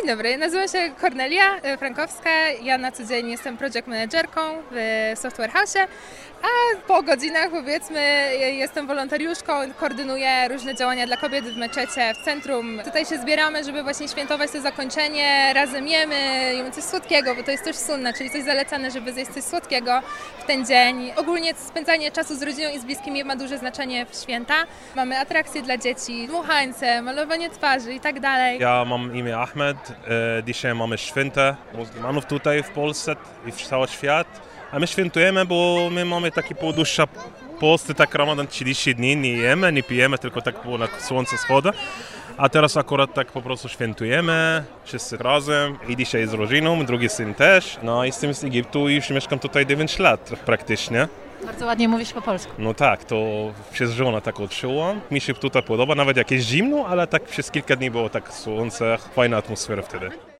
dobry, nazywam się Kornelia Frankowska. Ja na co dzień jestem project managerką w Software House'ie, a po godzinach, powiedzmy, jestem wolontariuszką, koordynuję różne działania dla kobiet w meczecie, w centrum. Tutaj się zbieramy, żeby właśnie świętować to zakończenie, razem jemy coś słodkiego, bo to jest też sunna, czyli coś zalecane, żeby zjeść coś słodkiego w ten dzień. Ogólnie spędzanie czasu z rodziną i z bliskimi ma duże znaczenie w święta. Mamy atrakcje dla dzieci, dmuchańce, malowanie twarzy i tak dalej. Ja mam imię Ahmed. Dzisiaj mamy święta muzułmanów tutaj w Polsce i w cały świat. A my świętujemy, bo my mamy taki dłuższy post, tak Ramadan 30 dni, nie jemy, nie pijemy, tylko tak było na słońce schodzi. A teraz akurat tak po prostu świętujemy, wszyscy razem i dzisiaj z rodziną, drugi syn też. No i jestem z Egiptu i już mieszkam tutaj 9 lat praktycznie. Bardzo ładnie mówisz po polsku. No tak, to przez żonę tak uczyłam. Mi się tutaj podoba, nawet jak jest zimno, ale tak przez kilka dni było tak słońce, fajna atmosfera wtedy.